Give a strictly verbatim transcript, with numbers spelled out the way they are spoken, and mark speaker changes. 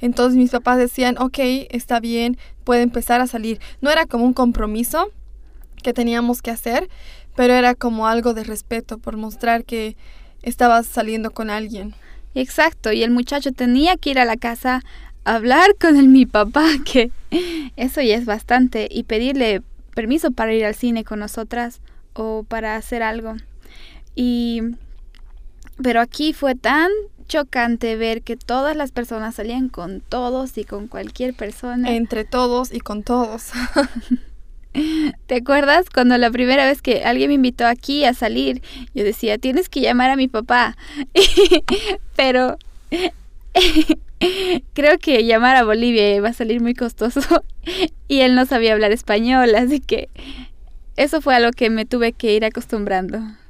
Speaker 1: Entonces mis papás decían, ok, está bien, puede empezar a salir. No era como un compromiso que teníamos que hacer, pero era como algo de respeto por mostrar que estabas saliendo con alguien.
Speaker 2: Exacto, y el muchacho tenía que ir a la casa a hablar con el, mi papá, que eso ya es bastante, y pedirle permiso para ir al cine con nosotras o para hacer algo. Y pero aquí fue tan chocante ver que todas las personas salían con todos y con cualquier persona.
Speaker 1: Entre todos y con todos.
Speaker 2: ¿Te acuerdas cuando la primera vez que alguien me invitó aquí a salir? Yo decía, tienes que llamar a mi papá. Pero creo que llamar a Bolivia va a salir muy costoso. Y él no sabía hablar español, así que eso fue a lo que me tuve que ir acostumbrando.